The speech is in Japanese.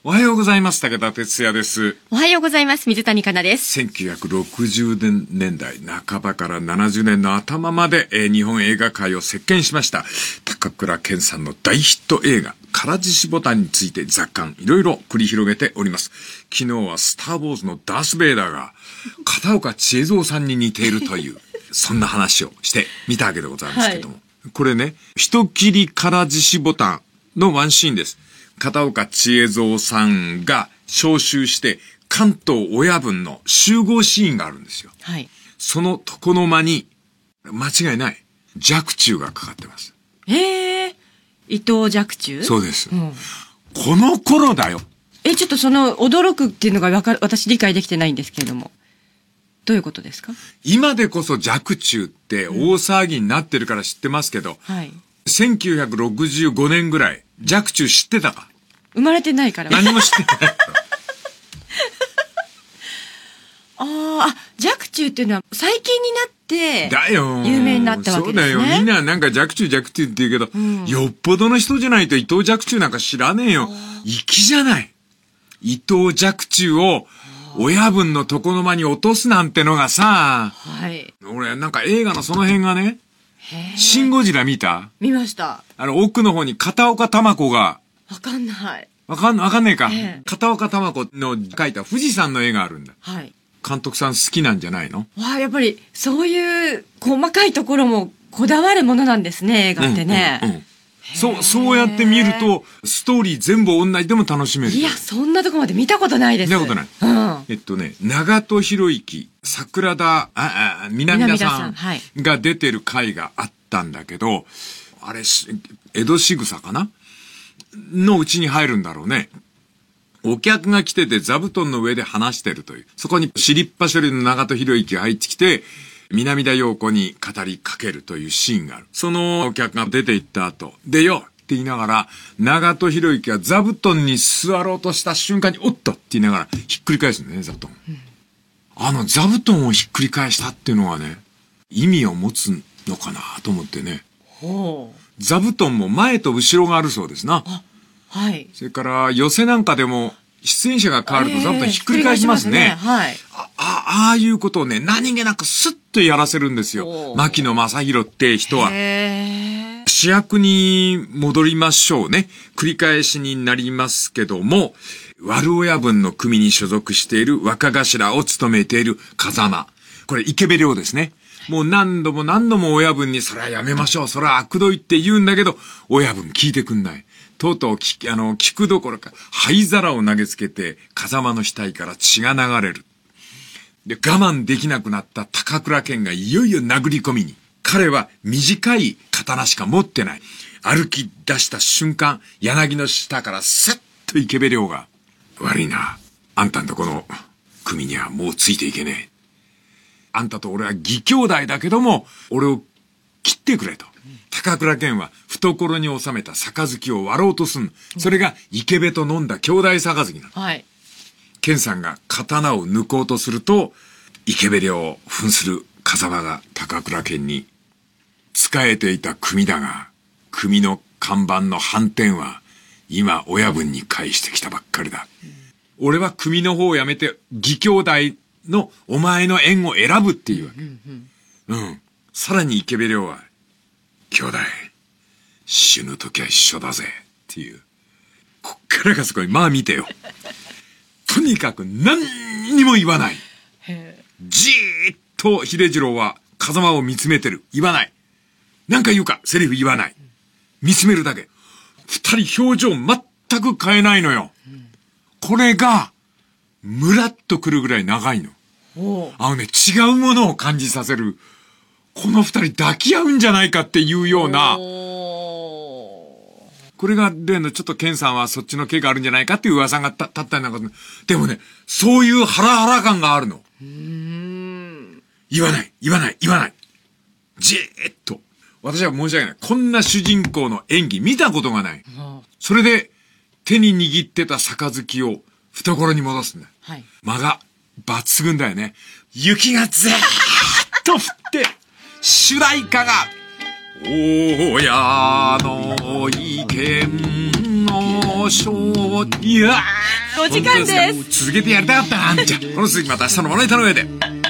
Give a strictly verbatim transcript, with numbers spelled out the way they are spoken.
おはようございます。武田哲也です。 おはようございます。水谷香奈です。 せんきゅうひゃくろくじゅうねんだい半ばからななじゅうねんの頭まで、えー、日本映画界を席巻しました高倉健さんの大ヒット映画唐獅子ボタンについて雑感いろいろ繰り広げております。昨日はスターウォーズのダースベイダーが片岡千恵蔵さんに似ているというそんな話をしてみたわけでございますけども、はい、これね、人切り唐獅子ボタンのワンシーンです。片岡千恵蔵さんが招集して関東親分の集合シーンがあるんですよ。 はい。 その床の間に間違いない若冲がかかってます。 ええー、伊藤若冲？ そうです、 うん。 この頃だよ。 え、ちょっとその驚くっていうのがわか私理解できてないんですけれども。どういうことですか？ 今でこそ若冲って大騒ぎになってるから知ってますけど、 うん、はい。 せんきゅうひゃくろくじゅうごねんぐらい若冲知ってたか？ 生まれてないから。 何も知ってない。 ああ、若冲っていうのは最近になってだよ有名になったわけですね。 そうだよ。みんななんか若冲若冲って言うけど、うん、よっぽどの人じゃないと伊藤若冲なんか知らねえよ。粋じゃない。伊藤若冲を親分の床の間に落とすなんてのがさ、 はい。 俺なんか映画のその辺がね、シンゴジラ見た？ 見ました。 あの奥の方に片岡玉子がわかんない。 わかん、わかんねえか。片岡玉子の描いた富士山の絵があるんだ。 はい。 監督さん好きなんじゃないの？ わあ、やっぱりそういう細かいところもこだわるものなんですね、映画ってね。 うんうんうん、そう、そうやって見るとストーリー全部同じでも楽しめる。 いや、そんなとこまで見たことないです。 見たことない。 うん。 えっとね、長門博之、桜田、あ、あ、南田さんが出てる回があったんだけど、あれ、江戸仕草かなのうちに入るんだろうね。お客が来てて座布団の上で話してるという。そこに尻っぱ処理の長門博之が入ってきて、南田陽子に語りかけるというシーンがある。そのお客が出て行った後、でよって言いながら、長門博之が座布団に座ろうとした瞬間に、おっとって言いながら、ひっくり返すんだね、座布団。うん、あの座布団をひっくり返したっていうのはね、意味を持つのかなと思ってね。 ほう。 座布団も前と後ろがあるそうですな。 あ、はい。 それから寄席なんかでも出演者が変わると座布団ひっくり返しますね。 えー、すねはい。 あ、あ、ああいうことをね、何気なくスッとやらせるんですよ。牧野正弘って人は。 へー。 主役に戻りましょうね。繰り返しになりますけども、悪親分の組に所属している若頭を務めている風間。これ池部良ですね。もう何度も何度も親分にそれはやめましょう、それは悪どいって言うんだけど、親分聞いてくんない。とうとう聞き、あの、聞くどころか、灰皿を投げつけて、風間の額から血が流れる。で、我慢できなくなった高倉健がいよいよ殴り込みに。彼は短い刀しか持ってない。歩き出した瞬間、柳の下からスッと池部良が、悪いな、あんたんとこの組にはもうついていけねえ。あんたと俺は義兄弟だけども、俺を切ってくれと。高倉健は懐に収めた杯を割ろうとすん。それが池部と飲んだ兄弟杯なの。 はい。 健さんが刀を抜こうとすると、池部良を扮する風間が高倉健に、仕えていた組だが、組の看板の反転は、今親分に返してきたばっかりだ。うん、俺は組の方をやめて、義兄弟のお前の縁を選ぶっていうわけ。うん、うんうん。さらに池部良は、兄弟、死ぬときは一緒だぜっていう。こっからがすごい。まあ見てよ。とにかく何にも言わない。じーっと秀次郎は風間を見つめてる。言わない。なんか言うか、セリフ言わない。見つめるだけ。二人表情全く変えないのよ。これが、ムラっとくるぐらい長いの。あのね、違うものを感じさせる。この二人抱き合うんじゃないかっていうような。これが例のちょっとケンさんはそっちの毛があるんじゃないかっていう噂が立ったりなんかする。でもね、そういうハラハラ感があるの。 うーん言わない、言わない、言わない。じーっと。私は申し訳ない。こんな主人公の演技見たことがない。それで手に握ってた杯を懐に戻すんだ。 はい、 間が抜群だよね。雪がずーっと降って、主題歌が、親の意見の書、いやお時間です。 続けてやりたかったな、あんちゃん。この続きまた明日のまな板の上で。